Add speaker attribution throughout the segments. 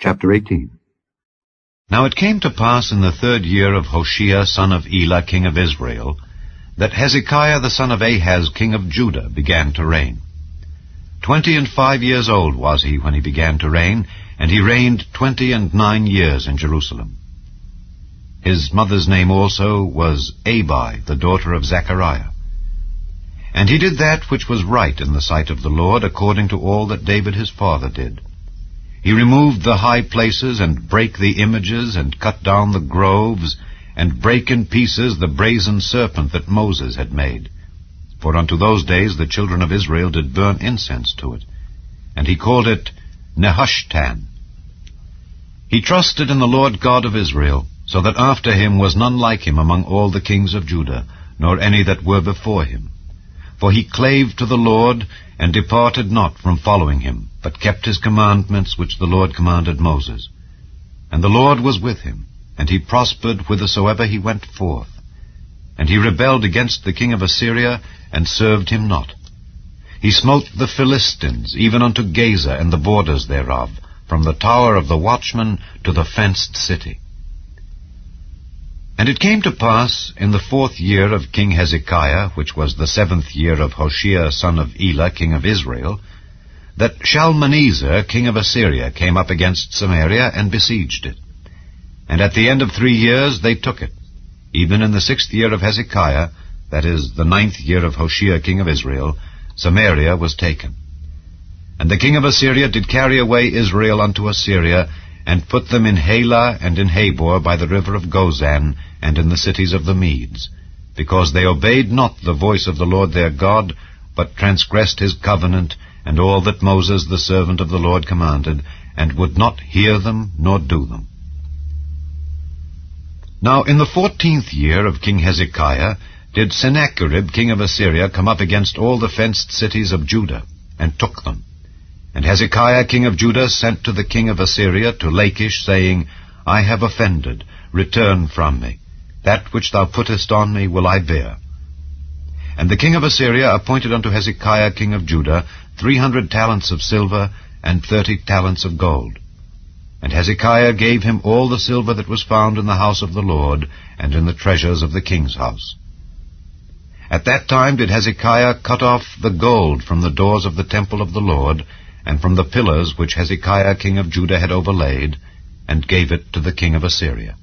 Speaker 1: Chapter 18.
Speaker 2: Now it came to pass in the 3rd year of Hoshea son of Elah king of Israel, that Hezekiah the son of Ahaz king of Judah began to reign. 25 years old was he when he began to reign, and he reigned 29 years in Jerusalem. His mother's name also was Abi, the daughter of Zechariah. And he did that which was right in the sight of the Lord, according to all that David his father did. He removed the high places, and brake the images, and cut down the groves, and brake in pieces the brazen serpent that Moses had made. For unto those days the children of Israel did burn incense to it. And he called it Nehushtan. He trusted in the Lord God of Israel, so that after him was none like him among all the kings of Judah, nor any that were before him. For he clave to the Lord, and departed not from following him, but kept his commandments which the Lord commanded Moses. And the Lord was with him, and he prospered whithersoever he went forth. And he rebelled against the king of Assyria, and served him not. He smote the Philistines, even unto Gaza and the borders thereof, from the tower of the watchman to the fenced city. And it came to pass in the 4th year of King Hezekiah, which was the 7th year of Hoshea son of Elah king of Israel, that Shalmaneser king of Assyria came up against Samaria and besieged it. And at the end of 3 years they took it. Even in the 6th year of Hezekiah, that is, the 9th year of Hoshea king of Israel, Samaria was taken. And the king of Assyria did carry away Israel unto Assyria, and put them in Halah and in Habor by the river of Gozan, and in the cities of the Medes, because they obeyed not the voice of the Lord their God, but transgressed his covenant, and all that Moses the servant of the Lord commanded, and would not hear them nor do them. Now in the 14th year of King Hezekiah did Sennacherib king of Assyria come up against all the fenced cities of Judah, and took them. And Hezekiah king of Judah sent to the king of Assyria to Lachish, saying, I have offended, return from me. That which thou puttest on me will I bear. And the king of Assyria appointed unto Hezekiah king of Judah 300 talents of silver, and 30 talents of gold. And Hezekiah gave him all the silver that was found in the house of the Lord, and in the treasures of the king's house. At that time did Hezekiah cut off the gold from the doors of the temple of the Lord, and from the pillars which Hezekiah king of Judah had overlaid, and gave it to the king of Assyria.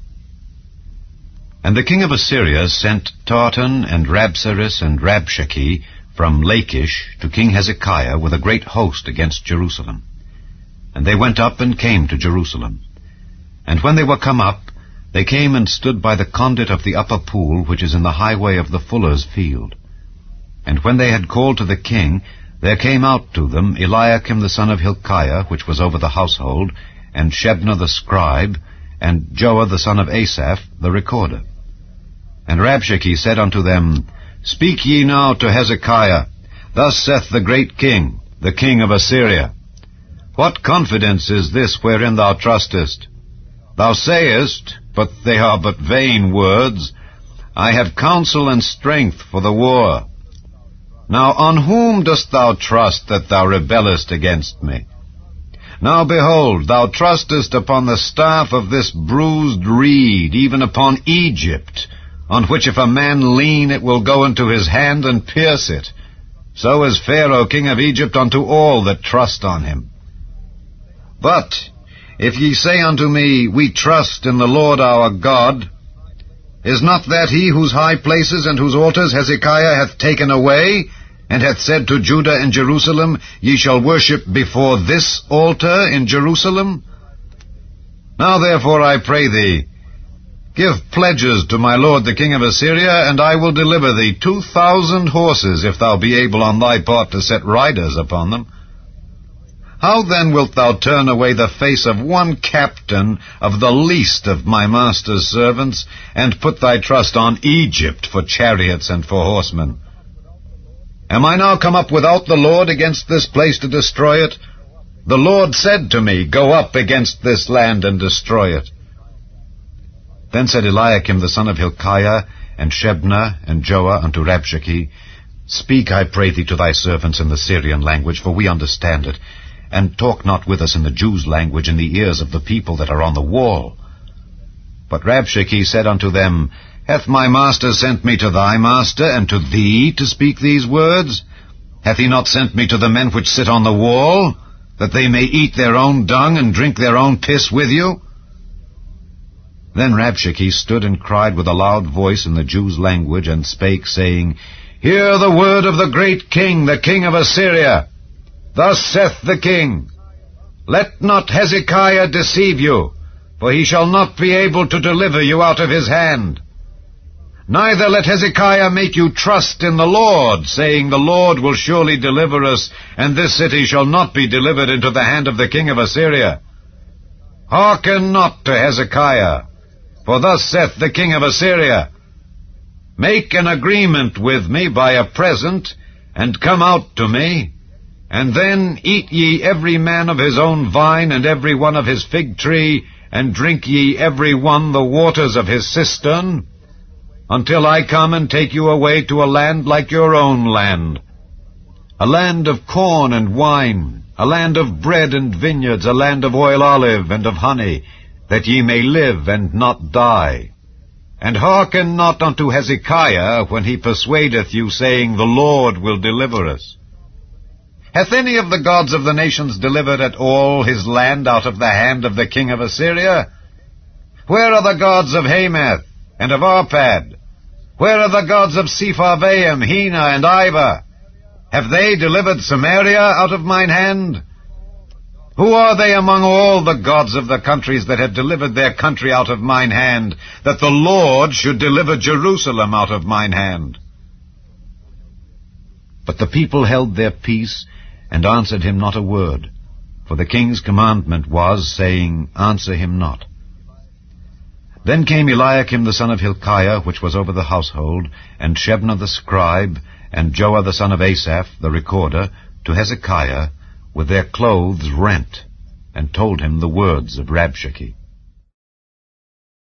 Speaker 2: And the king of Assyria sent Tartan and Rabsaris and Rabshakeh from Lachish to King Hezekiah with a great host against Jerusalem. And they went up and came to Jerusalem. And when they were come up, they came and stood by the conduit of the upper pool, which is in the highway of the fuller's field. And when they had called to the king, there came out to them Eliakim the son of Hilkiah, which was over the household, and Shebna the scribe, and Joah the son of Asaph, the recorder. And Rabshakeh said unto them, Speak ye now to Hezekiah, Thus saith the great king, the king of Assyria, What confidence is this wherein thou trustest? Thou sayest, but they are but vain words, I have counsel and strength for the war. Now on whom dost thou trust that thou rebellest against me? Now behold, thou trustest upon the staff of this bruised reed, even upon Egypt, on which if a man lean it will go into his hand and pierce it. So is Pharaoh king of Egypt unto all that trust on him. But if ye say unto me, We trust in the Lord our God, is not that he whose high places and whose altars Hezekiah hath taken away, and hath said to Judah and Jerusalem, Ye shall worship before this altar in Jerusalem? Now therefore I pray thee, give pledges to my lord the king of Assyria, and I will deliver thee 2,000 horses, if thou be able on thy part to set riders upon them. How then wilt thou turn away the face of one captain of the least of my master's servants, and put thy trust on Egypt for chariots and for horsemen? Am I now come up without the Lord against this place to destroy it? The Lord said to me, Go up against this land and destroy it. Then said Eliakim the son of Hilkiah, and Shebna, and Joah unto Rabshakeh, Speak, I pray thee, to thy servants in the Syrian language, for we understand it, and talk not with us in the Jews' language in the ears of the people that are on the wall. But Rabshakeh said unto them, Hath my master sent me to thy master, and to thee to speak these words? Hath he not sent me to the men which sit on the wall, that they may eat their own dung and drink their own piss with you? Then Rabshakeh stood and cried with a loud voice in the Jews' language, and spake, saying, Hear the word of the great king, the king of Assyria. Thus saith the king, Let not Hezekiah deceive you, for he shall not be able to deliver you out of his hand. Neither let Hezekiah make you trust in the Lord, saying, The Lord will surely deliver us, and this city shall not be delivered into the hand of the king of Assyria. Hearken not to Hezekiah, for thus saith the king of Assyria, Make an agreement with me by a present, and come out to me, and then eat ye every man of his own vine, and every one of his fig tree, and drink ye every one the waters of his cistern, until I come and take you away to a land like your own land, a land of corn and wine, a land of bread and vineyards, a land of oil olive and of honey, that ye may live and not die. And hearken not unto Hezekiah when he persuadeth you, saying, The Lord will deliver us. Hath any of the gods of the nations delivered at all his land out of the hand of the king of Assyria? Where are the gods of Hamath and of Arpad? Where are the gods of Sepharvaim, Hena, and Ivah? Have they delivered Samaria out of mine hand? Who are they among all the gods of the countries that have delivered their country out of mine hand, that the Lord should deliver Jerusalem out of mine hand? But the people held their peace, and answered him not a word, for the king's commandment was, saying, Answer him not. Then came Eliakim the son of Hilkiah, which was over the household, and Shebna the scribe, and Joah the son of Asaph, the recorder, to Hezekiah, with their clothes rent, and told him the words of Rabshakeh.